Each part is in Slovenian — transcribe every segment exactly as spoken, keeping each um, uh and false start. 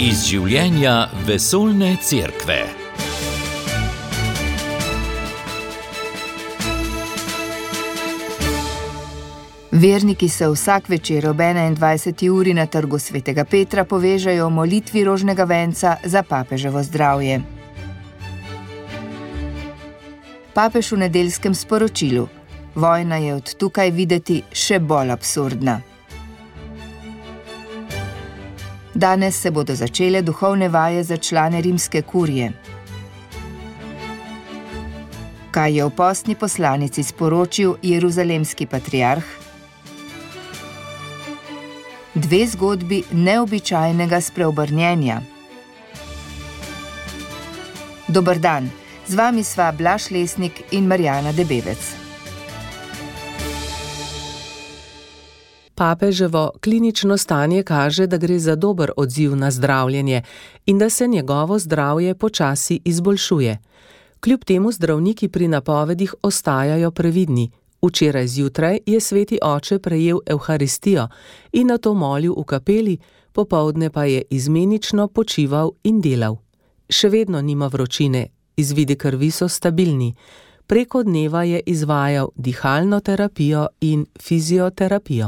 Iz življenja vesoljne cerkve. Verniki se vsak večer ob enaindvajseti uri na trgu svetega Petra povežejo v molitvi rožnega venca za papeževo zdravje. Papež v nedeljskem sporočilu: vojna je od tukaj videti še bolj absurdna. Danes se bodo začele duhovne vaje za člane rimske kurije. Kaj je v postni poslanici sporočil jeruzalemski patriarh? Dve zgodbi neobičajnega spreobrnjenja. Dober dan, z vami sva Blaž Lesnik in Marjana Debevec. Papeževo klinično stanje kaže, da gre za dober odziv na zdravljenje in da se njegovo zdravje počasi izboljšuje. Kljub temu zdravniki pri napovedih ostajajo previdni. Včeraj zjutraj je sveti oče prejel evharistijo in nato molil v kapeli, popoldne pa je izmenično počival in delal. Še vedno nima vročine, izvidi krvi so stabilni. Preko dneva je izvajal dihalno terapijo in fizioterapijo.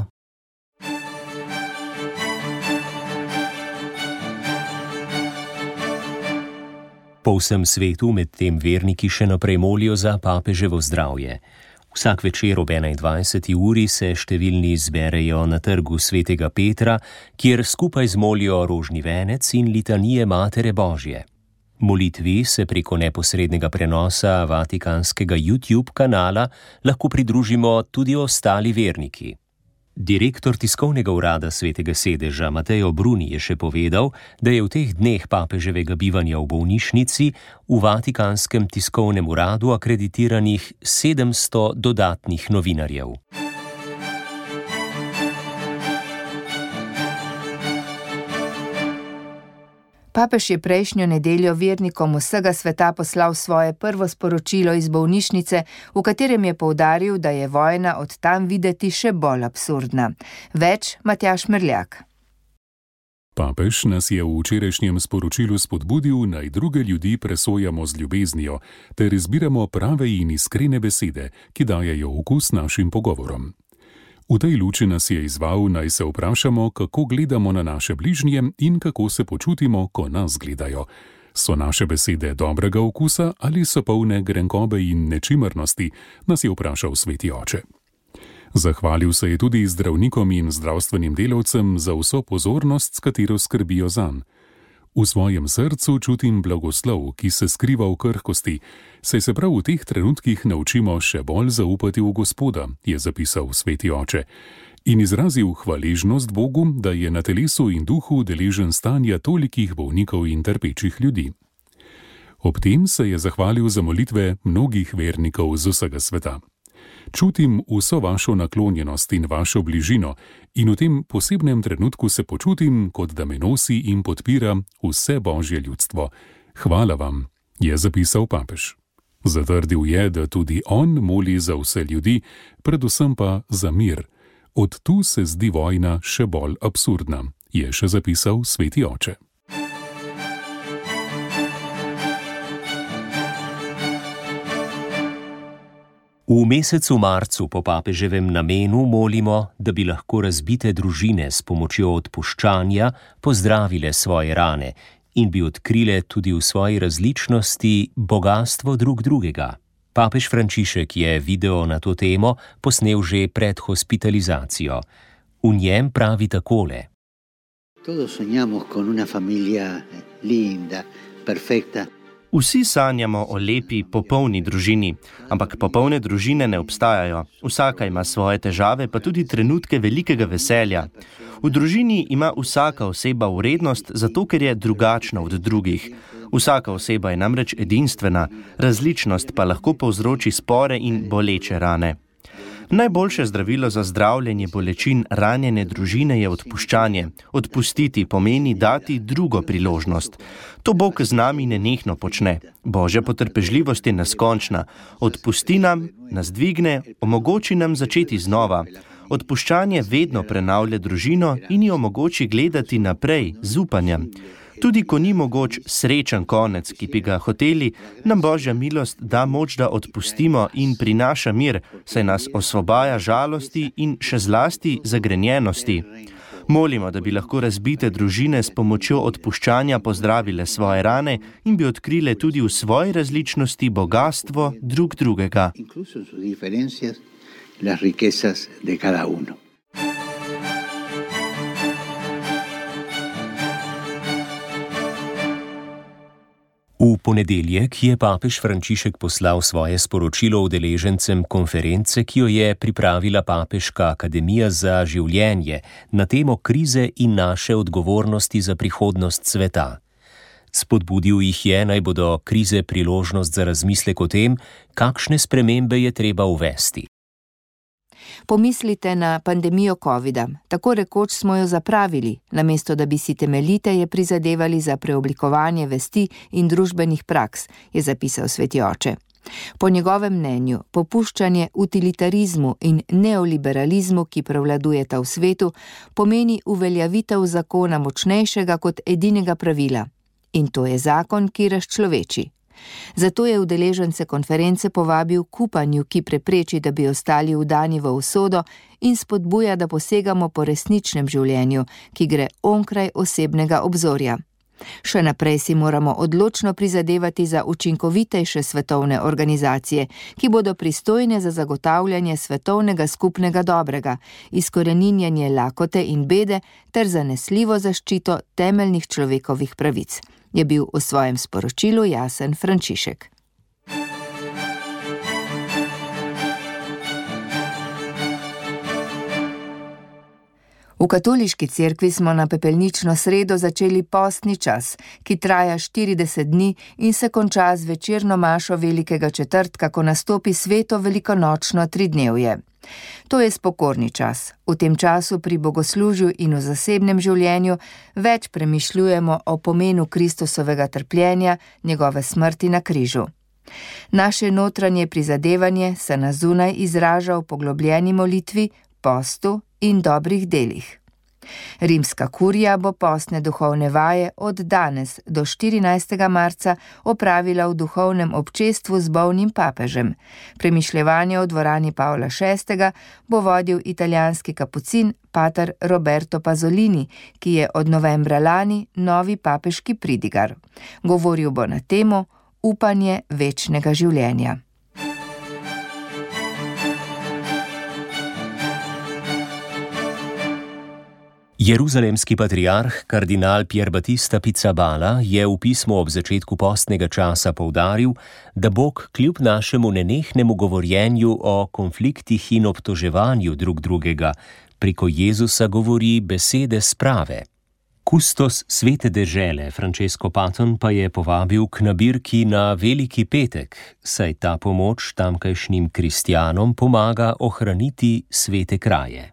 Po vsem svetu medtem verniki še naprej molijo za papeževo zdravje. Vsak večer ob enaindvajseti uri se številni zberejo na trgu svetega Petra, kjer skupaj zmolijo rožni venec in litanije Matere Božje. Molitvi se preko neposrednega prenosa vatikanskega YouTube kanala lahko pridružimo tudi ostali verniki. Direktor tiskovnega urada Svetega sedeža Mateo Bruni je še povedal, da je v teh dneh papeževega bivanja v bolnišnici v Vatikanskem tiskovnem uradu akreditiranih sedemsto dodatnih novinarjev. Papež je prejšnjo nedeljo vernikom vsega sveta poslal svoje prvo sporočilo iz bolnišnice, v katerem je poudaril, da je vojna od tam videti še bolj absurdna. Več Matjaž Merljak. Papež nas je v včerajšnjem sporočilu spodbudil, naj druge ljudi presojamo z ljubeznijo, ter izbiramo prave in iskrene besede, ki dajejo okus našim pogovorom. V tej luči nas je izzval, naj se vprašamo, kako gledamo na naše bližnje in kako se počutimo, ko nas gledajo. So naše besede dobrega okusa ali so polne grenkobe in nečimrnosti, nas je vprašal sveti oče. Zahvalil se je tudi zdravnikom in zdravstvenim delavcem za vso pozornost, s katero skrbijo zanj. V svojem srcu čutim blagoslov, ki se skriva v krhkosti, saj se prav v teh trenutkih naučimo še bolj zaupati v Gospoda, je zapisal sveti oče, in izrazil hvaležnost Bogu, da je na telesu in duhu deležen stanja tolikih bolnikov in trpečih ljudi. Ob tem se je zahvalil za molitve mnogih vernikov z vsega sveta. Čutim vso vašo naklonjenost in vašo bližino in v tem posebnem trenutku se počutim, kot da me nosi in podpira vse Božje ljudstvo. Hvala vam, je zapisal papež. Zatrdil je, da tudi on moli za vse ljudi, predvsem pa za mir. Od tu se zdi vojna še bolj absurdna, je še zapisal sveti oče. V mesecu marcu po papeževem namenu molimo, da bi lahko razbite družine s pomočjo odpuščanja pozdravile svoje rane in bi odkrile tudi v svoji različnosti bogastvo drug drugega. Papež Frančišek je video na to temo posnel že pred hospitalizacijo. V njem pravi takole: Todos soñamos con una familia linda, perfecta. Vsi sanjamo o lepi, popolni družini, ampak popolne družine ne obstajajo. Vsaka ima svoje težave, pa tudi trenutke velikega veselja. V družini ima vsaka oseba vrednost, zato ker je drugačna od drugih. Vsaka oseba je namreč edinstvena, različnost pa lahko povzroči spore in boleče rane. Najboljše zdravilo za zdravljenje bolečin ranjene družine je odpuščanje. Odpustiti pomeni dati drugo priložnost. To Bog z nami nenehno počne. Božja potrpežljivost je neskončna. Odpusti nam, nas dvigne, omogoči nam začeti znova. Odpuščanje vedno prenavlja družino in ji omogoči gledati naprej z upanjem. Tudi ko ni mogoč srečen konec, ki bi ga hoteli, nam Božja milost da moč, da odpustimo in prinaša mir, saj nas osvobaja žalosti in še zlasti zagrenjenosti. Molimo, da bi lahko razbite družine s pomočjo odpuščanja pozdravile svoje rane in bi odkrile tudi v svoji različnosti bogastvo drug drugega. V ponedeljek je papež Frančišek poslal svoje sporočilo udeležencem konference, ki jo je pripravila Papeška akademija za življenje na temo krize in naše odgovornosti za prihodnost sveta. Spodbudil jih je, naj bodo krize priložnost za razmislek o tem, kakšne spremembe je treba uvesti. Pomislite na pandemijo covida. Tako rekoč smo jo zapravili, namesto da bi si temeljiteje prizadevali za preoblikovanje vesti in družbenih praks, je zapisal sveti oče. Po njegovem mnenju, popuščanje utilitarizmu in neoliberalizmu, ki prevladujeta v svetu, pomeni uveljavitev zakona močnejšega kot edinega pravila. In to je zakon, ki razčloveči. Zato je udeležence konference povabil k upanju, ki prepreči, da bi ostali vdani v usodo in spodbuja, da posegamo po resničnem življenju, ki gre onkraj osebnega obzorja. Še naprej si moramo odločno prizadevati za učinkovitejše svetovne organizacije, ki bodo pristojne za zagotavljanje svetovnega skupnega dobrega, izkoreninjanje lakote in bede ter zanesljivo zaščito temeljnih človekovih pravic, je bil v svojem sporočilu jasen Frančišek. V katoliški cerkvi smo na pepelnično sredo začeli postni čas, ki traja štirideset dni in se konča z večerno mašo velikega četrtka, ko nastopi sveto velikonočno tridnevje. To je spokorni čas. V tem času pri bogoslužju in v zasebnem življenju več premišljujemo o pomenu Kristusovega trpljenja, njegove smrti na križu. Naše notranje prizadevanje se na zunaj izraža v poglobljeni molitvi, postu in dobrih delih. Rimska kurija bo postne duhovne vaje od danes do štirinajstega marca opravila v duhovnem občestvu z bolnim papežem. Premišljevanje v dvorani Pavla šestega bo vodil italijanski kapucin pater Roberto Pasolini, ki je od novembra lani novi papeški pridigar. Govoril bo na temo upanje večnega življenja. Jeruzalemski patriarh kardinal Pier Battista Pizzaballa je v pismu ob začetku postnega časa poudaril, da Bog kljub našemu nenehnemu govorjenju o konfliktih in obtoževanju drug drugega preko Jezusa govori besede sprave. Kustos svete dežele Francesco Paton pa je povabil k nabirki na Veliki petek, saj ta pomoč tamkajšnjim kristjanom pomaga ohraniti svete kraje.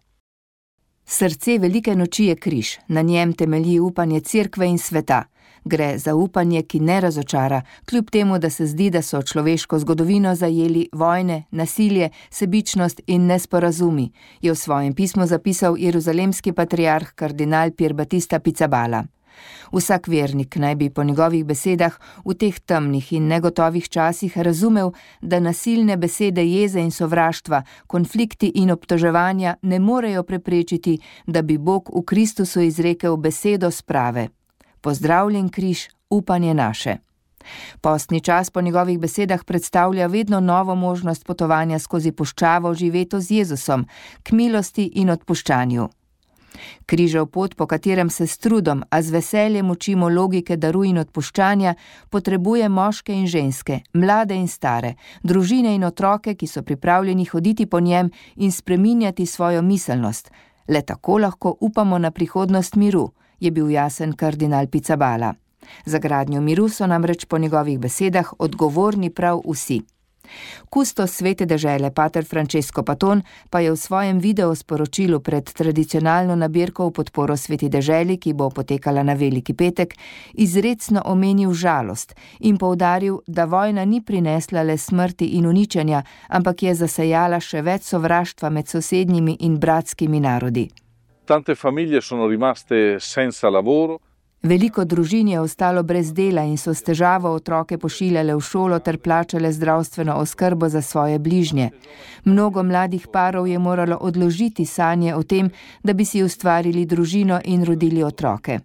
Srce velike noči je križ, na njem temelji upanje cerkve in sveta. Gre za upanje, ki ne razočara, kljub temu, da se zdi, da so človeško zgodovino zajeli vojne, nasilje, sebičnost in nesporazumi, je v svojem pismu zapisal jeruzalemski patriarh kardinal Pier Battista Pizzaballa. Vsak vernik naj bi po njegovih besedah v teh temnih in negotovih časih razumel, da nasilne besede jeze in sovraštva, konflikti in obtoževanja ne morejo preprečiti, da bi Bog v Kristusu izrekel besedo sprave. Pozdravljen križ, upanje naše. Postni čas po njegovih besedah predstavlja vedno novo možnost potovanja skozi puščavo živeto z Jezusom, k milosti in odpuščanju. Križev pot, po katerem se s trudom, a z veseljem učimo logike daru in odpuščanja, potrebuje moške in ženske, mlade in stare, družine in otroke, ki so pripravljeni hoditi po njem in spreminjati svojo miselnost. Le tako lahko upamo na prihodnost miru, je bil jasen kardinal Pizzaballa. Za gradnjo miru so namreč po njegovih besedah odgovorni prav vsi. Kustos svete dežele pater Francesco Paton pa je v svojem videosporočilu pred tradicionalno nabirko v podporo sveti deželi, ki bo potekala na Veliki petek, izrecno omenil žalost in poudaril, da vojna ni prinesla le smrti in uničenja, ampak je zasejala še več sovraštva med sosednjimi in bratskimi narodi. Tante famiglie sono rimaste senza lavoro. Veliko družin je ostalo brez dela in so s težavo otroke pošiljale v šolo ter plačale zdravstveno oskrbo za svoje bližnje. Mnogo mladih parov je moralo odložiti sanje o tem, da bi si ustvarili družino in rodili otroke.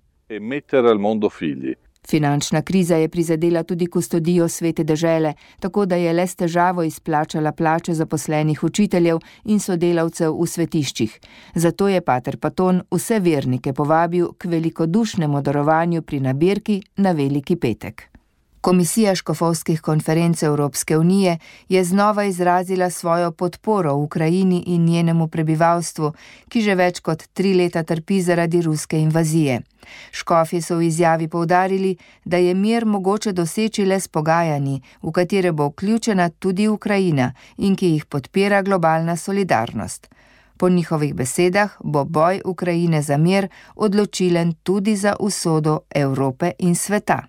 Finančna kriza je prizadela tudi kustodijo Svete dežele, tako da je le s težavo izplačala plače zaposlenih učiteljev in sodelavcev v svetiščih. Zato je pater Paton vse vernike povabil k velikodušnemu darovanju pri nabirki na Veliki petek. Komisija škofovskih konferenc Evropske unije je znova izrazila svojo podporo Ukrajini in njenemu prebivalstvu, ki že več kot tri leta trpi zaradi ruske invazije. Škofje so v izjavi poudarili, da je mir mogoče doseči le s pogajanji, v katere bo vključena tudi Ukrajina in ki jih podpira globalna solidarnost. Po njihovih besedah bo boj Ukrajine za mir odločilen tudi za usodo Evrope in sveta.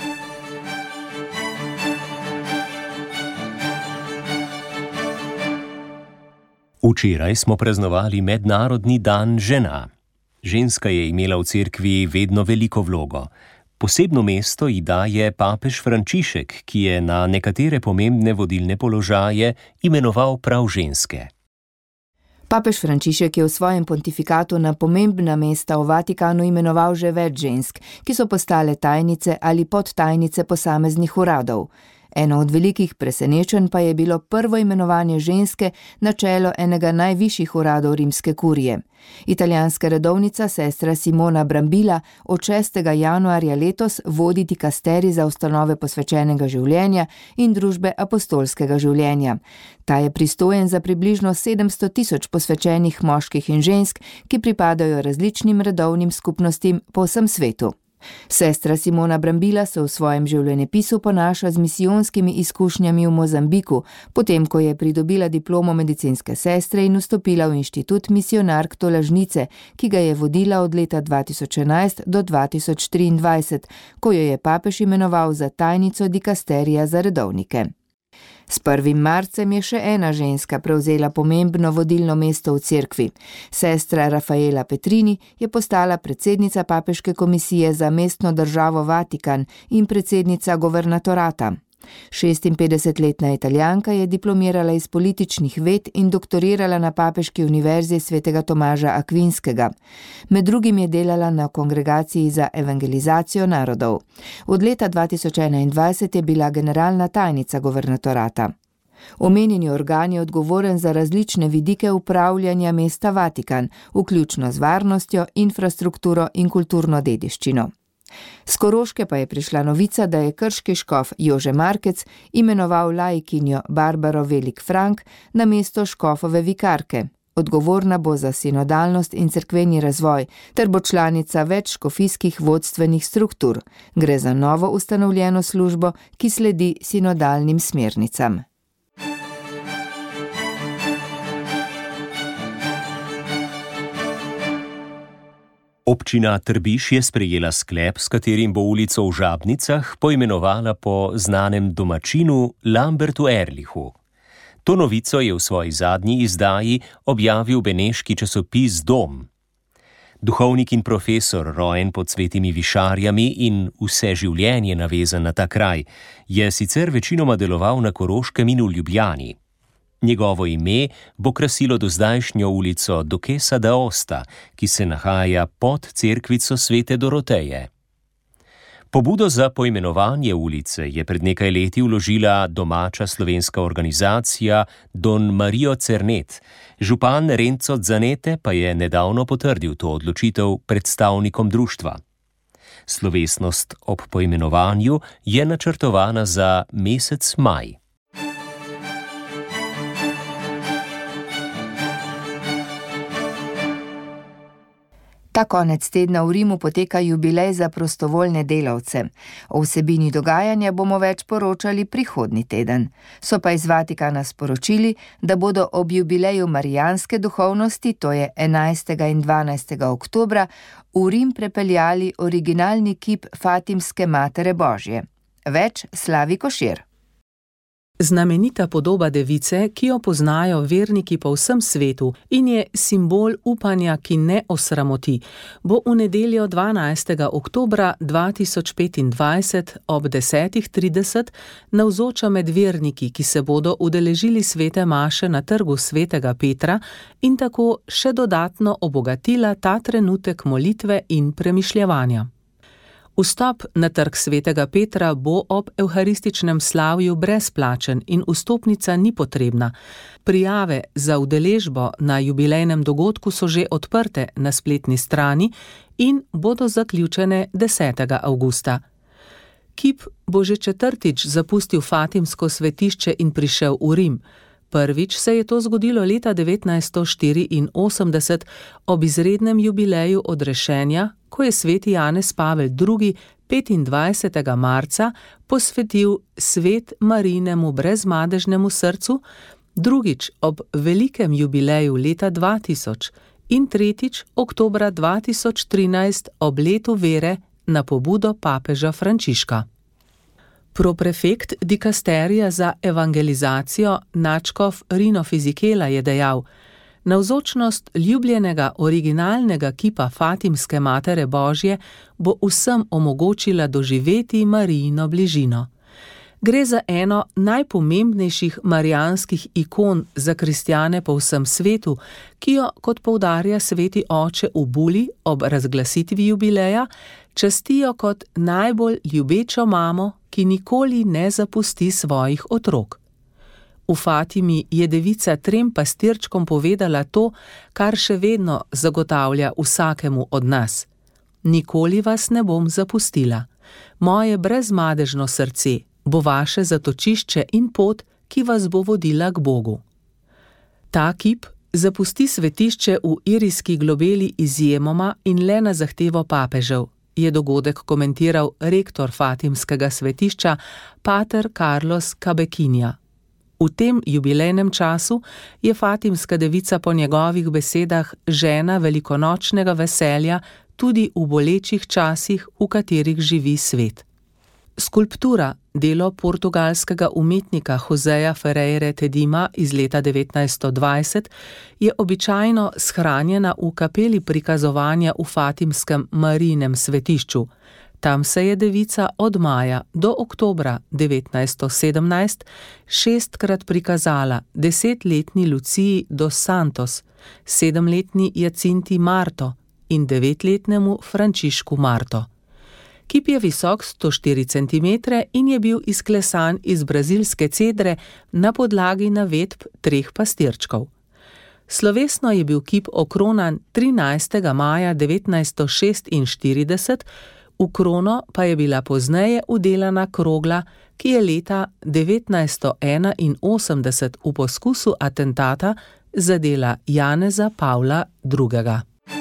Včeraj smo praznovali Mednarodni dan žena. Ženska je imela v cerkvi vedno veliko vlogo. Posebno mesto ji daje papež Frančišek, ki je na nekatere pomembne vodilne položaje imenoval prav ženske. Papež Frančišek je v svojem pontifikatu na pomembna mesta v Vatikanu imenoval že več žensk, ki so postale tajnice ali podtajnice posameznih uradov. Eno od velikih presenečenj pa je bilo prvo imenovanje ženske na čelo enega najvišjih uradov rimske kurije. Italijanska redovnica sestra Simona Brambilla od šestega januarja letos vodi dikasteri za ustanove posvečenega življenja in družbe apostolskega življenja. Ta je pristojen za približno sedemsto tisoč posvečenih moških in žensk, ki pripadajo različnim redovnim skupnostim po vsem svetu. Sestra Simona Brambilla se v svojem življenjepisu ponaša z misijonskimi izkušnjami v Mozambiku, potem ko je pridobila diplomo medicinske sestre in vstopila v inštitut misionark Tolažnice, ki ga je vodila od leta dva tisoč enajst do dva tisoč triindvajset, ko jo je papež imenoval za tajnico dikasterija za redovnike. S prvim marcem je še ena ženska prevzela pomembno vodilno mesto v cerkvi. Sestra Rafaela Petrini je postala predsednica papeške komisije za mestno državo Vatikan in predsednica governatorata. šestinpetdesetletna Italijanka je diplomirala iz političnih ved in doktorirala na papeški univerzi svetega Tomaža Akvinskega. Med drugim je delala na kongregaciji za evangelizacijo narodov. Od leta dva tisoč enaindvajset je bila generalna tajnica governatorata. Omenjeni organ je odgovoren za različne vidike upravljanja mesta Vatikan, vključno z varnostjo, infrastrukturo in kulturno dediščino. S Koroške pa je prišla novica, da je krški škof Jože Markec imenoval laikinjo Barbaro Velik Frank na mesto škofove vikarke. Odgovorna bo za sinodalnost in cerkveni razvoj, ter bo članica več škofijskih vodstvenih struktur. Gre za novo ustanovljeno službo, ki sledi sinodalnim smernicam. Občina Trbiš je sprejela sklep, s katerim bo ulico v Žabnicah poimenovala po znanem domačinu Lambertu Erlichu. To novico je v svoji zadnji izdaji objavil beneški časopis Dom. Duhovnik in profesor, rojen pod Svetimi višarjami in vse življenje navezan na ta kraj, je sicer večinoma deloval na Koroškem in v Ljubljani. Njegovo ime bo krasilo dozdajšnjo ulico Duquesa d'Aosta, ki se nahaja pod cerkvico Svete Doroteje. Pobudo za poimenovanje ulice je pred nekaj leti vložila domača slovenska organizacija Don Mario Cernet. Župan Renzo Zanete pa je nedavno potrdil to odločitev predstavnikom društva. Slovesnost ob poimenovanju je načrtovana za mesec maj. Ta konec tedna v Rimu poteka jubilej za prostovoljne delavce. O vsebini dogajanja bomo več poročali prihodnji teden. So pa iz Vatikana sporočili, da bodo ob jubileju marijanske duhovnosti, to je enajstega in dvanajstega oktobra, v Rim prepeljali originalni kip Fatimske Matere Božje. Več Slavi Košir. Znamenita podoba device, ki jo poznajo verniki po vsem svetu in je simbol upanja, ki ne osramoti, bo v nedeljo dvanajstega oktobra dva tisoč petindvajset ob desetih trideset navzoča med verniki, ki se bodo udeležili svete maše na trgu svetega Petra in tako še dodatno obogatila ta trenutek molitve in premišljevanja. Vstop na trg svetega Petra bo ob evharističnem slavju brezplačen in vstopnica ni potrebna. Prijave za udeležbo na jubilejnem dogodku so že odprte na spletni strani in bodo zaključene desetega avgusta. Kip bo že četrtič zapustil Fatimsko svetišče in prišel v Rim. Prvič se je to zgodilo leta devetnajststo štiriinosemdeset ob izrednem jubileju odrešenja, ko je sveti Janez Pavel drugi petindvajsetega marca posvetil svet Marijinemu brezmadežnemu srcu, drugič ob velikem jubileju leta dva tisoč in tretjič oktobra dva tisoč trinajst ob letu vere na pobudo papeža Frančiška. Proprefekt dikasterija za evangelizacijo nadškof Rino Fizikela je dejal: navzočnost ljubljenega originalnega kipa Fatimske Matere Božje bo vsem omogočila doživeti Marijino bližino. Gre za eno najpomembnejših marijanskih ikon za kristjane po vsem svetu, ki jo, kot poudarja sveti oče v buli ob razglasitvi jubileja, častijo kot najbolj ljubečo mamo, ki nikoli ne zapusti svojih otrok. V Fatimi je devica trem pastirčkom povedala to, kar še vedno zagotavlja vsakemu od nas. Nikoli vas ne bom zapustila. Moje brezmadežno srce bo vaše zatočišče in pot, ki vas bo vodila k Bogu. Ta kip zapusti svetišče v irijski globeli izjemoma in le na zahtevo papežev, je dogodek komentiral rektor Fatimskega svetišča, pater Carlos Cabequinha. V tem jubilejnem času je Fatimska devica po njegovih besedah žena velikonočnega veselja tudi v bolečih časih, v katerih živi svet. Skulptura, delo portugalskega umetnika Joseja Ferreira Tedima iz leta devetnajststo dvajset, je običajno shranjena v kapeli prikazovanja v Fatimskem Marijinem svetišču. Tam se je devica od maja do oktobra devetnajststo sedemnajst šestkrat prikazala desetletni Luciji dos Santos, sedemletni Jacinti Marto in devetletnemu Frančišku Marto. Kip je visok sto štiri centimetre in je bil izklesan iz brazilske cedre na podlagi navedb treh pastirčkov. Slovesno je bil kip okronan trinajstega maja devetnajststo šestinštirideset, v krono pa je bila pozneje vdelana krogla, ki je leta devetnajststo enainosemdeset v poskusu atentata zadela Janeza Pavla drugega.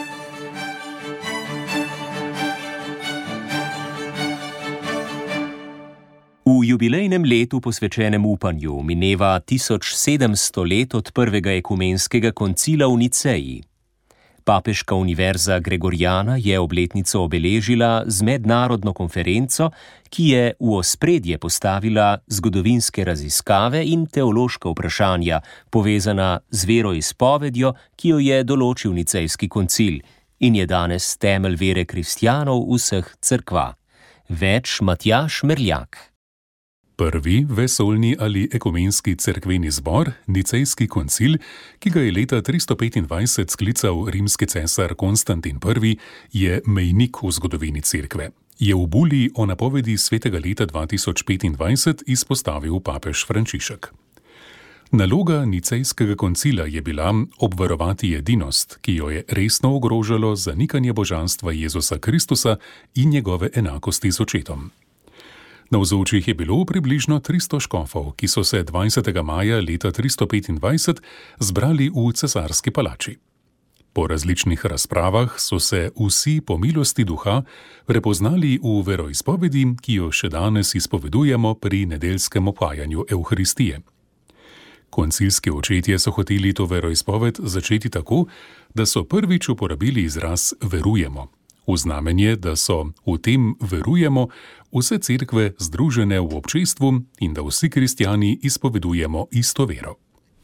V jubilejnem letu posvečenem upanju mineva tisoč sedemsto let od prvega ekumenskega koncila v Niceji. Papeška univerza Gregoriana je obletnico obeležila z mednarodno konferenco, ki je v ospredje postavila zgodovinske raziskave in teološka vprašanja, povezana z veroizpovedjo, ki jo je določil Nicejski koncil in je danes temelj vere kristjanov vseh cerkva. Več Matjaž Merljak. Prvi vesoljni ali ekumenski cerkveni zbor, Nicejski koncil, ki ga je leta tristo petindvajset sklical rimski cesar Konstantin prvi, je mejnik v zgodovini cerkve. Je v buli o napovedi svetega leta dva tisoč petindvajset izpostavil papež Frančišek. Naloga Nicejskega koncila je bila obvarovati edinost, ki jo je resno ogrožalo zanikanje božanstva Jezusa Kristusa in njegove enakosti z očetom. Navzočih je bilo približno tristo škofov, ki so se dvajsetega maja leta tristo petindvajset zbrali v cesarski palači. Po različnih razpravah so se vsi po milosti duha prepoznali v veroizpovedi, ki jo še danes izpovedujemo pri nedeljskem opajanju Evharistije. Koncilski očetje so hoteli to veroizpoved začeti tako, da so prvič uporabili izraz verujemo. V v znamenje, da so v tem verujemo vse cerkve združene v občestvu in da vsi kristjani izpovedujemo isto vero.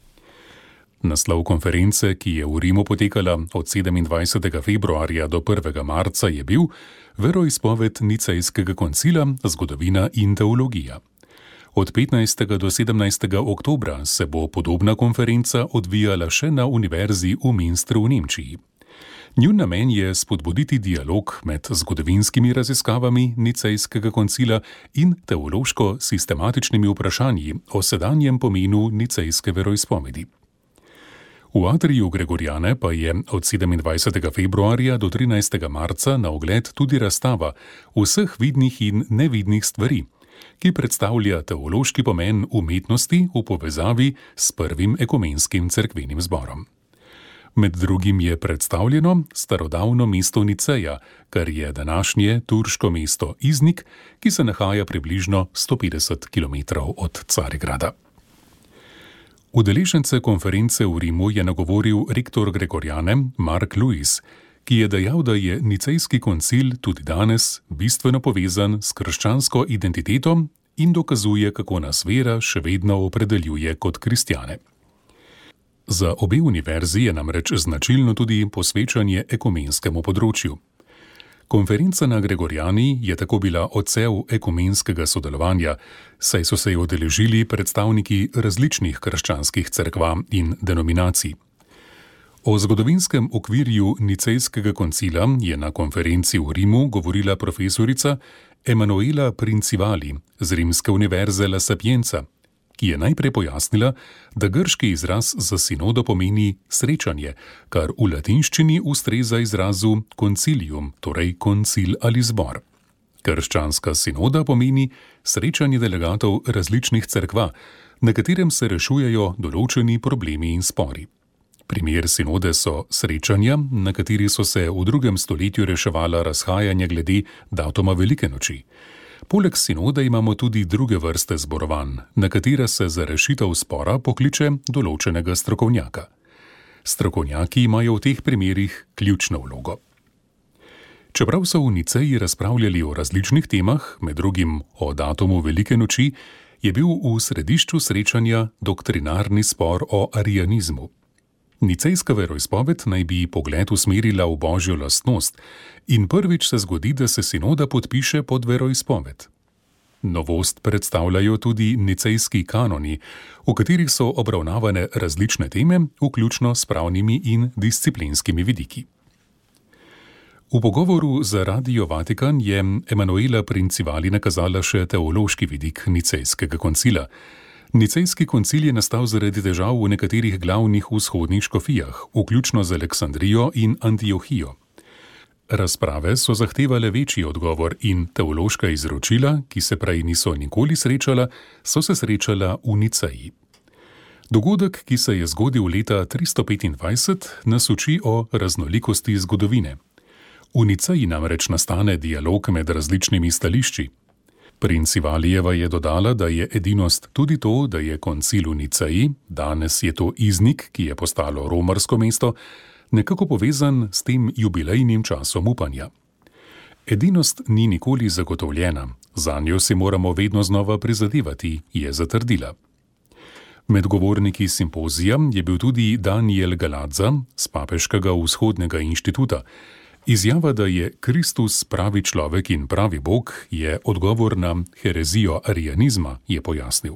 Naslov konference, ki je v Rimu potekala od sedemindvajsetega februarja do prvega marca, je bil Veroizpoved Nicejskega koncila, zgodovina in teologija. Od petnajstega do sedemnajstega oktobra se bo podobna konferenca odvijala še na Univerzi v Münstru v Nemčiji. Njun namen je spodbuditi dialog med zgodovinskimi raziskavami Nicejskega koncila in teološko-sistematičnimi vprašanji o sedanjem pomenu nicejske veroizpovedi. V atriju Gregoriane pa je od sedemindvajsetega februarja do trinajstega marca na ogled tudi razstava vseh vidnih in nevidnih stvari, ki predstavlja teološki pomen umetnosti v povezavi s prvim ekumenskim cerkvenim zborom. Med drugim je predstavljeno starodavno mesto Niceja, kar je današnje turško mesto Iznik, ki se nahaja približno sto petdeset kilometrov od Carigrada. Udeležence konference v Rimu je nagovoril rektor Gregoriane Mark Lewis, ki je dejal, da je Nicejski koncil tudi danes bistveno povezan s krščansko identiteto in dokazuje, kako nas vera še vedno opredeljuje kot kristjane. Za obe univerzi je namreč značilno tudi posvečanje ekumenskemu področju. Konferenca na Gregoriani je tako bila odsev ekumenskega sodelovanja, saj so se jo udeležili predstavniki različnih krščanskih cerkva in denominacij. O zgodovinskem okvirju Nicejskega koncila je na konferenci v Rimu govorila profesorica Emanuela Princivali z Rimske univerze La Sapienza, ki je najprej pojasnila, da grški izraz za sinodo pomeni srečanje, kar v latinščini ustreza izrazu concilium, torej koncil ali zbor. Krščanska sinoda pomeni srečanje delegatov različnih cerkva, na katerem se rešujejo določeni problemi in spori. Primer sinode so srečanja, na kateri so se v drugem stoletju reševala razhajanja glede datuma Velike noči. Poleg sinode imamo tudi druge vrste zborovanj, na katere se za rešitev spora pokliče določenega strokovnjaka. Strokovnjaki imajo v teh primerih ključno vlogo. Čeprav so v Niceji razpravljali o različnih temah, med drugim o datumu Velike noči, je bil v središču srečanja doktrinarni spor o arianizmu. Nicejska veroizpoved naj bi pogled usmerila v božjo lastnost in prvič se zgodi, da se sinoda podpiše pod veroizpoved. Novost predstavljajo tudi nicejski kanoni, v katerih so obravnavane različne teme, vključno s pravnimi in disciplinskimi vidiki. V pogovoru za Radio Vatikan je Emanuela Princivali nakazala še teološki vidik Nicejskega koncila. Nicejski koncil je nastal zaradi težav v nekaterih glavnih vzhodnih škofijah, vključno z Aleksandrijo in Antiohijo. Razprave so zahtevale večji odgovor in teološka izročila, ki se prej niso nikoli srečala, so se srečala v Niceji. Dogodek, ki se je zgodil leta tristo petindvajset, nas uči o raznolikosti zgodovine. V Niceji namreč nastane dialog med različnimi stališči. Princivalijeva je dodala, da je edinost tudi to, da je koncil v Niceji, danes je to Iznik, ki je postalo romarsko mesto, nekako povezan s tem jubilejnim časom upanja. Edinost ni nikoli zagotovljena, zanjo si moramo vedno znova prizadevati, je zatrdila. Med govorniki simpozija je bil tudi Daniel Galadza z Papeškega vzhodnega inštituta. Izjava, da je Kristus pravi človek in pravi Bog, je odgovor na herezijo arianizma, je pojasnil.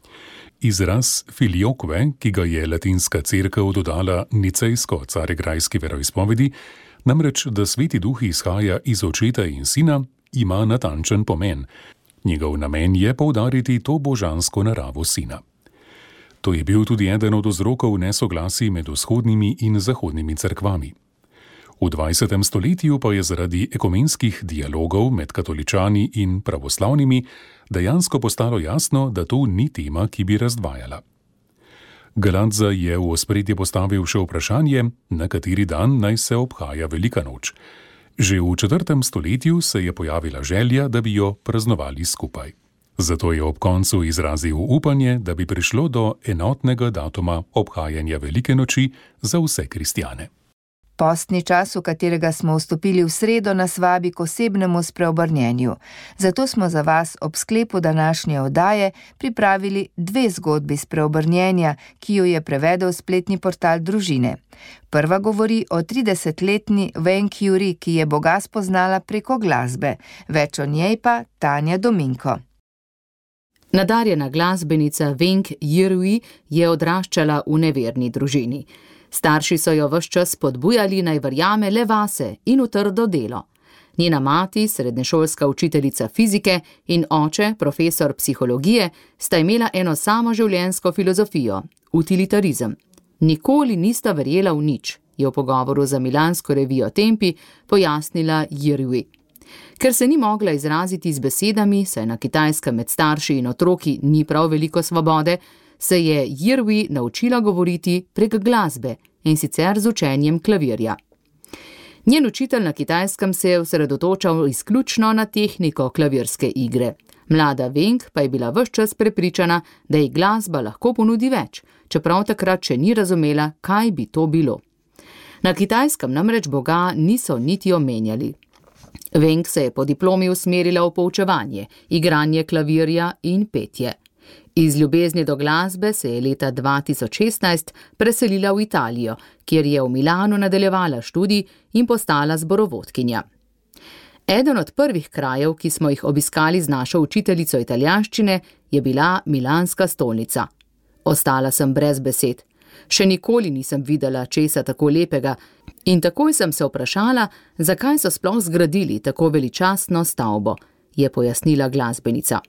Izraz filioque, ki ga je latinska cerkev dodala nicejsko-carigrajski veroizpovedi, namreč, da Sveti Duh izhaja iz Očeta in Sina, ima natančen pomen. Njegov namen je poudariti to božansko naravo Sina. To je bil tudi eden od vzrokov nesoglasij med vzhodnimi in zahodnimi cerkvami. V dvajsetem stoletju pa je zaradi ekumenskih dialogov med katoličani in pravoslavnimi dejansko postalo jasno, da to ni tema, ki bi razdvajala. Galadza je v ospredje postavil še vprašanje, na kateri dan naj se obhaja Velika noč. Že v četrtem stoletju se je pojavila želja, da bi jo praznovali skupaj. Zato je ob koncu izrazil upanje, da bi prišlo do enotnega datuma obhajanja Velike noči za vse kristjane. Postni čas, v katerega smo vstopili v sredo, nas vabi k osebnemu spreobrnjenju. Zato smo za vas ob sklepu današnje oddaje pripravili dve zgodbi spreobrnjenja, ki jo je prevedel spletni portal Družine. Prva govori o tridesetletni Weng Yuri, ki je Boga spoznala preko glasbe. Več o njej pa Tanja Dominko. Nadarjena glasbenica Weng Yuri je odraščala v neverni družini. Starši so jo ves čas spodbujali, naj verjame le vase in v trdo delo. Njena mati, srednješolska učiteljica fizike, in oče, profesor psihologije, sta imela eno samo življenjsko filozofijo – utilitarizem. Nikoli nista verjela v nič, je v pogovoru za milansko revijo Tempi pojasnila Yuri. Ker se ni mogla izraziti z besedami, saj na Kitajskem med starši in otroki ni prav veliko svobode, se je Yuri naučila govoriti prek glasbe, in sicer z učenjem klavirja. Njen učitelj na Kitajskem se je osredotočal izključno na tehniko klavirske igre. Mlada Weng pa je bila ves čas prepričana, da ji glasba lahko ponudi več, čeprav takrat še ni razumela, kaj bi to bilo. Na Kitajskem namreč Boga niso niti omenjali. Weng se je po diplomi usmerila v poučevanje, igranje klavirja in petje. Iz ljubezni do glasbe se je leta dva tisoč šestnajst preselila v Italijo, kjer je v Milanu nadaljevala študij in postala zborovodkinja. Eden od prvih krajev, ki smo jih obiskali z našo učiteljico italijanščine, je bila milanska stolnica. Ostala sem brez besed. Še nikoli nisem videla česa tako lepega in takoj sem se vprašala, zakaj so sploh zgradili tako veličastno stavbo, je pojasnila glasbenica.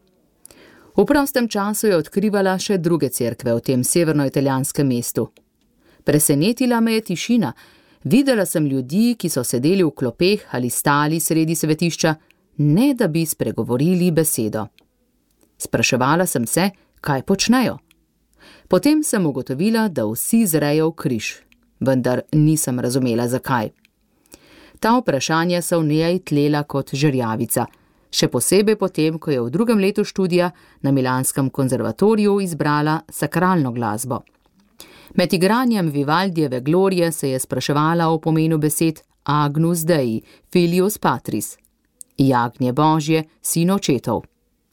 V prostem času je odkrivala še druge cerkve v tem severnoitalijanskem mestu. Presenetila me je tišina. Videla sem ljudi, ki so sedeli v klopeh ali stali sredi svetišča, ne da bi spregovorili besedo. Spraševala sem se, kaj počnejo. Potem sem ugotovila, da vsi zrejo v križ, vendar nisem razumela, zakaj. Ta vprašanja so v njej tlela kot žerjavica, še posebej potem, ko je v drugem letu študija na Milanskem konzervatoriju izbrala sakralno glasbo. Med igranjem Vivaldijeve Glorije se je spraševala o pomenu besed Agnus Dei, Filius Patris, jagnje Božje, sin očetov.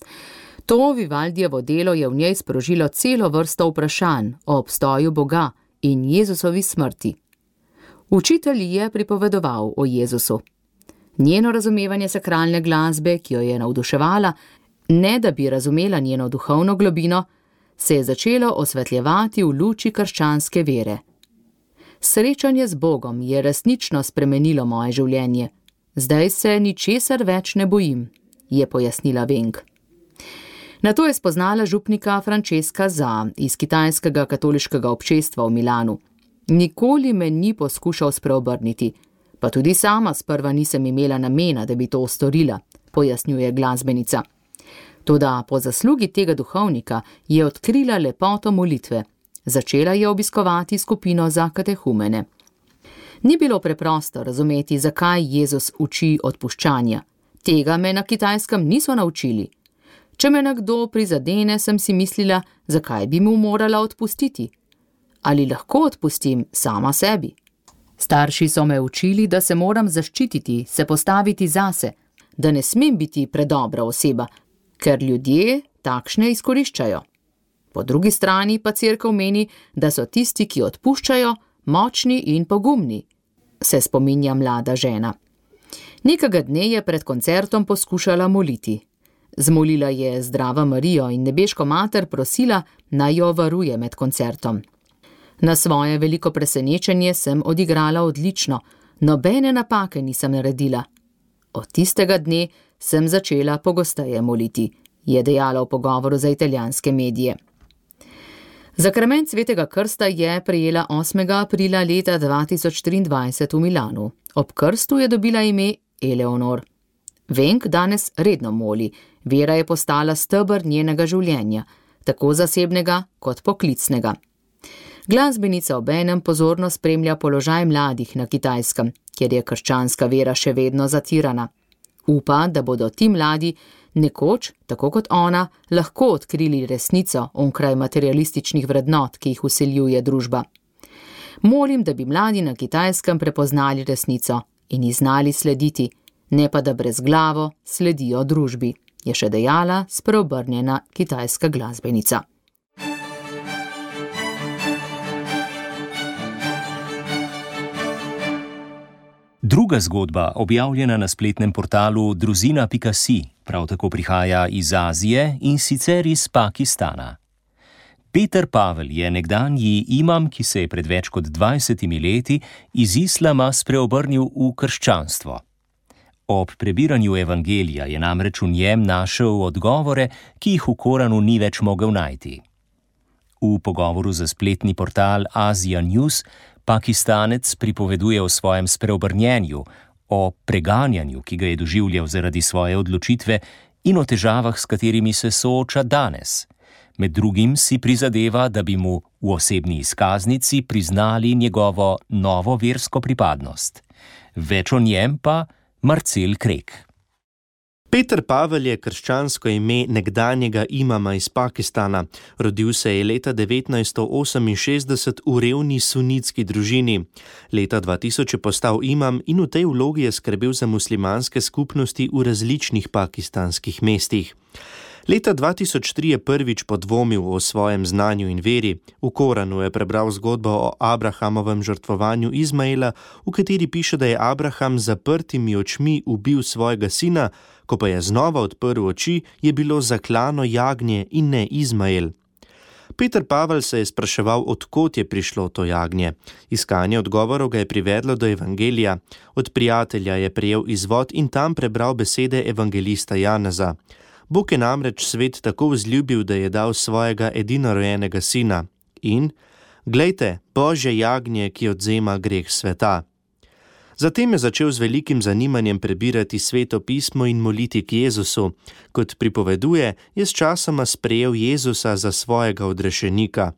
To Vivaldijevo delo je v njej sprožilo celo vrsto vprašanj o obstoju Boga in Jezusovi smrti. Učitelj je pripovedoval o Jezusu. Njeno razumevanje sakralne glasbe, ki jo je navduševala, ne da bi razumela njeno duhovno globino, se je začelo osvetljevati v luči krščanske vere. Srečanje z Bogom je resnično spremenilo moje življenje. Zdaj se ničesar več ne bojim, je pojasnila Weng. Nato je spoznala župnika Francesca Za iz kitajskega katoliškega občestva v Milanu. Nikoli me ni poskušal spreobrniti, pa tudi sama sprva nisem imela namena, da bi to storila, pojasnjuje glasbenica. Toda po zaslugi tega duhovnika je odkrila lepoto molitve. Začela je obiskovati skupino za katehumene. Ni bilo preprosto razumeti, zakaj Jezus uči odpuščanja. Tega me na Kitajskem niso naučili. Če me nekdo prizadene, sem si mislila, zakaj bi mu morala odpustiti. Ali lahko odpustim sama sebi? Starši so me učili, da se moram zaščititi, se postaviti zase, da ne smem biti predobra oseba, ker ljudje takšne izkoriščajo. Po drugi strani pa cerkev meni, da so tisti, ki odpuščajo, močni in pogumni, se spominja mlada žena. Nekega dne je pred koncertom poskušala moliti. Zmolila je Zdrava Marijo in nebeško mater prosila, naj jo varuje med koncertom. Na svoje veliko presenečenje sem odigrala odlično, nobene napake nisem naredila. Od tistega dne sem začela pogosteje moliti, je dejala v pogovoru za italijanske medije. Zakrament svetega krsta je prejela osmega aprila leta dva tisoč triindvajset v Milanu. Ob krstu je dobila ime Eleonor. Weng danes redno moli, vera je postala steber njenega življenja, tako zasebnega kot poklicnega. Glasbenica obenem pozorno spremlja položaj mladih na Kitajskem, kjer je krščanska vera še vedno zatirana. Upa, da bodo ti mladi nekoč, tako kot ona, lahko odkrili resnico onkraj materialističnih vrednot, ki jih vseljuje družba. Molim, da bi mladi na Kitajskem prepoznali resnico in ji znali slediti, ne pa da brezglavo sledijo družbi, je še dejala spreobrnjena kitajska glasbenica. Druga zgodba, objavljena na spletnem portalu druzina pika si, prav tako prihaja iz Azije in sicer iz Pakistana. Peter Pavel je nekdanji imam, ki se je pred več kot dvajsetimi leti iz islama spreobrnil v krščanstvo. Ob prebiranju evangelija je namreč v njem našel odgovore, ki jih v Koranu ni več mogel najti. V pogovoru za spletni portal Asia News Pakistanec pripoveduje o svojem spreobrnjenju, o preganjanju, ki ga je doživljal zaradi svoje odločitve in o težavah, s katerimi se sooča danes. Med drugim si prizadeva, da bi mu v osebni izkaznici priznali njegovo novo versko pripadnost. Več o njem pa Marcel Krek. Peter Pavel je krščansko ime nekdanjega imama iz Pakistana. Rodil se je leta devetnajststo oseminšestdeset v revni sunitski družini. Leta dva tisoč je postal imam in v tej vlogi je skrbel za muslimanske skupnosti v različnih pakistanskih mestih. Leta dva tisoč tri je prvič podvomil o svojem znanju in veri. V Koranu je prebral zgodbo o Abrahamovem žrtvovanju Izmaela, v kateri piše, da je Abraham z zaprtimi očmi ubil svojega sina, ko pa je znova odprl oči, je bilo zaklano jagnje in ne Izmael. Peter Pavel se je spraševal, odkot je prišlo to jagnje. Iskanje odgovorov ga je privedlo do evangelija. Od prijatelja je prejel izvod in tam prebral besede evangelista Janeza. Bog je namreč svet tako vzljubil, da je dal svojega edinorojenega sina. In, glejte, Božje jagnje, ki odvzema greh sveta. Zatem je začel z velikim zanimanjem prebirati Sveto pismo in moliti k Jezusu. Kot pripoveduje, je sčasoma sprejel Jezusa za svojega odrešenika.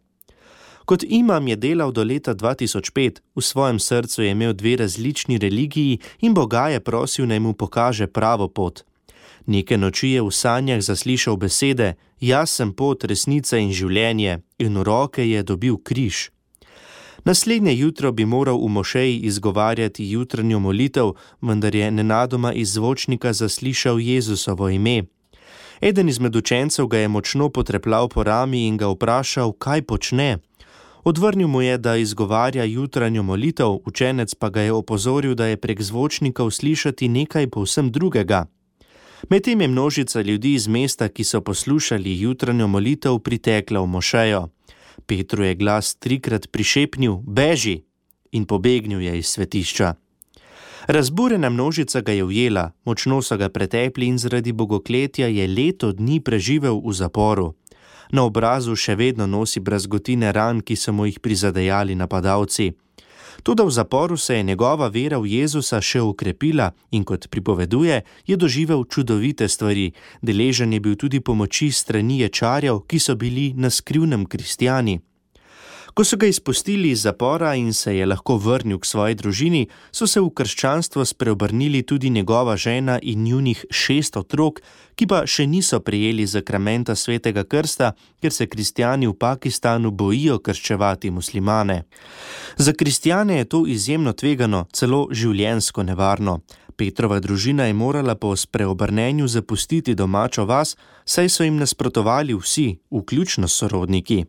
Kot imam je delal do leta dva tisoč pet, v svojem srcu je imel dve različni religiji in Boga je prosil, naj mu pokaže pravo pot. Neke noči je v sanjah zaslišal besede: Jaz sem pot, resnica in življenje, in v roke je dobil križ. Naslednje jutro bi moral v mošeji izgovarjati jutranjo molitev, vendar je nenadoma iz zvočnika zaslišal Jezusovo ime. Eden izmed učencev ga je močno potrepljal po rami in ga vprašal, kaj počne. Odvrnil mu je, da izgovarja jutranjo molitev, učenec pa ga je opozoril, da je prek zvočnikov slišati nekaj povsem drugega. Medtem je množica ljudi iz mesta, ki so poslušali jutranjo molitev, pritekla v mošejo. Petru je glas trikrat prišepnil: Beži! In pobegnil je iz svetišča. Razburjena množica ga je ujela, močno so ga pretepli in zaradi bogokletja je leto dni preživel v zaporu. Na obrazu še vedno nosi brazgotine ran, ki so mu jih prizadejali napadalci. Toda v zaporu se je njegova vera v Jezusa še okrepila in kot pripoveduje, je doživel čudovite stvari. Deležen je bil tudi pomoči strani ječarjev, ki so bili na skrivnem kristjani. Ko so ga izpustili iz zapora in se je lahko vrnil k svoji družini, so se v krščanstvo spreobrnili tudi njegova žena in njunih šest otrok, ki pa še niso prejeli zakramenta svetega krsta, ker se kristjani v Pakistanu bojijo krščevati muslimane. Za kristjane je to izjemno tvegano, celo življenjsko nevarno. Petrova družina je morala po spreobrnenju zapustiti domačo vas, saj so jim nasprotovali vsi, vključno s sorodniki.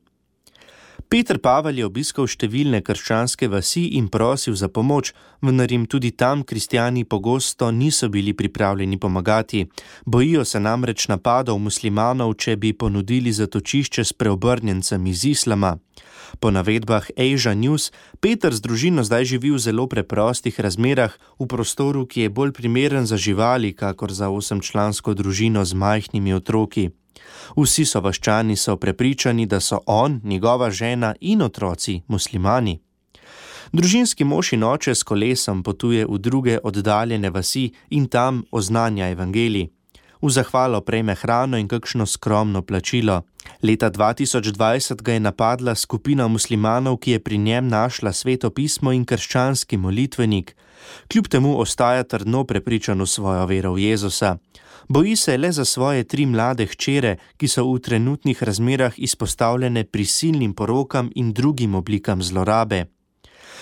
Peter Pavel je obiskal številne krščanske vasi in prosil za pomoč, vendar jim tudi tam kristjani pogosto niso bili pripravljeni pomagati. Bojijo se namreč napadov muslimanov, če bi ponudili zatočišče s preobrnjencem iz islama. Po navedbah Asia News, Peter z družino zdaj živi v zelo preprostih razmerah, v prostoru, ki je bolj primeren za živali, kakor za osemčlansko družino z majhnimi otroki. Vsi sovaščani so prepričani, da so on, njegova žena in otroci muslimani. Družinski mož in oče s kolesom potuje v druge oddaljene vasi in tam oznanja evangelij. V zahvalo prejme hrano in kakšno skromno plačilo. Leta dva tisoč dvajset ga je napadla skupina muslimanov, ki je pri njem našla sveto pismo in krščanski molitvenik. Kljub temu ostaja trdno prepričan v svojo vero v Jezusa. Boji se le za svoje tri mlade hčere, ki so v trenutnih razmerah izpostavljene prisilnim porokam in drugim oblikam zlorabe.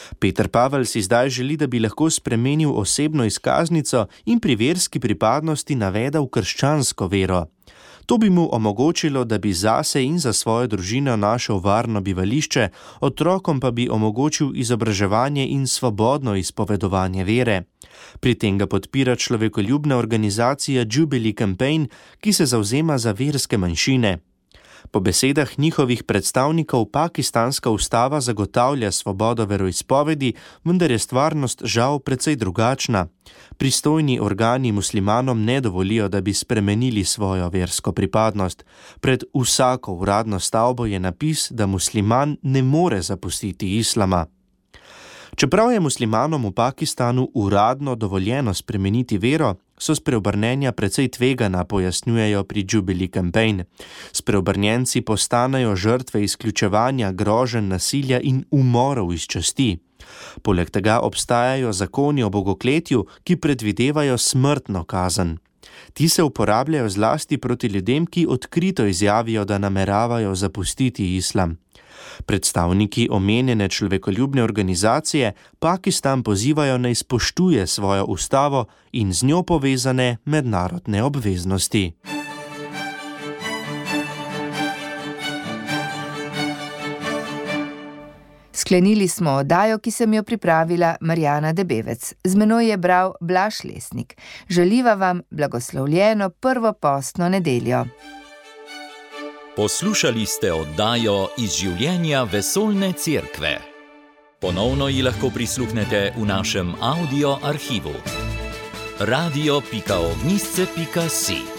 Peter Pavel si zdaj želi, da bi lahko spremenil osebno izkaznico in pri verski pripadnosti navedel krščansko vero. To bi mu omogočilo, da bi zase in za svojo družino našel varno bivališče, otrokom pa bi omogočil izobraževanje in svobodno izpovedovanje vere. Pri tem ga podpira človekoljubna organizacija Jubilee Campaign, ki se zavzema za verske manjšine. Po besedah njihovih predstavnikov pakistanska ustava zagotavlja svobodo veroizpovedi, vendar je stvarnost žal precej drugačna. Pristojni organi muslimanom ne dovolijo, da bi spremenili svojo versko pripadnost. Pred vsako uradno stavbo je napis, da musliman ne more zapustiti islama. Čeprav je muslimanom v Pakistanu uradno dovoljeno spremeniti vero, so spreobrnenja precej tvegana, pojasnjujejo pri Jubilee Campaign. Spreobrnjenci postanejo žrtve izključevanja, groženj, nasilja in umorov iz časti. Poleg tega obstajajo zakoni o bogokletju, ki predvidevajo smrtno kazen. Ti se uporabljajo zlasti proti ljudem, ki odkrito izjavijo, da nameravajo zapustiti islam. Predstavniki omenjene človekoljubne organizacije Pakistan pozivajo naj spoštuje svojo ustavo in z njo povezane mednarodne obveznosti. Sklenili smo oddajo, ki sem jo pripravila Marjana Debevec. Z menoj je bral Blaž Lesnik. Želiva vam blagoslovljeno prvo postno nedeljo. Poslušali ste oddajo iz življenja Vesoljne cerkve. Ponovno ji lahko prisluhnete v našem audio arhivu. radio pika ognjišče pika si